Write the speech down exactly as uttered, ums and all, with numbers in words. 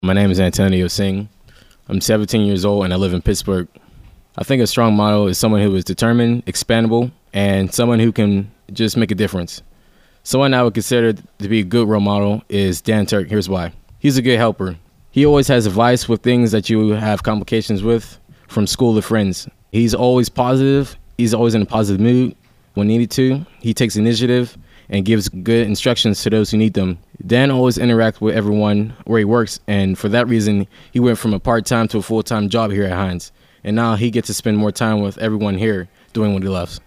My name is Antonio Singh. I'm seventeen years old and I live in Pittsburgh. I think a strong model is someone who is determined, expandable, and someone who can just make a difference. Someone I would consider to be a good role model is Dan Turk. Here's why. He's a good helper. He always has advice with things that you have complications with, from school to friends. He's always positive. He's always in a positive mood when needed to. He takes initiative and gives good instructions to those who need them. Dan always interacts with everyone where he works, and for that reason, he went from a part-time to a full-time job here at Heinz. And now he gets to spend more time with everyone here doing what he loves.